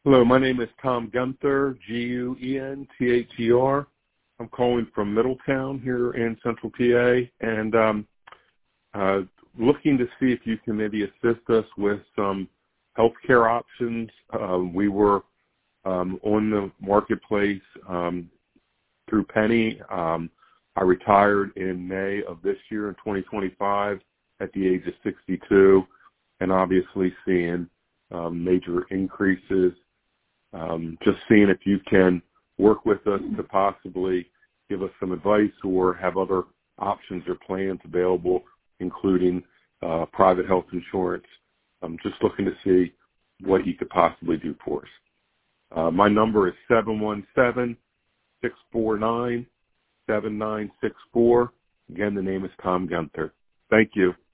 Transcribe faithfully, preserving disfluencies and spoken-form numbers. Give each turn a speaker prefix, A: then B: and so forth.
A: Hello, my name is Tom Guenther, G U E N T H E R. I'm calling from Middletown here in Central P A, and um, uh, looking to see if you can maybe assist us with some healthcare options. Uh, we were um, on the marketplace um, through Penny. Um, I retired in May of this year in twenty twenty-five at the age of sixty-two, and obviously seeing um, major increases. Um, just seeing if you can work with us to possibly give us some advice or have other options or plans available, including uh, private health insurance. I'm just looking to see what you could possibly do for us. Uh, my number is seven one seven, six four nine, seven nine six four. Again, the name is Tom Guenther. Thank you.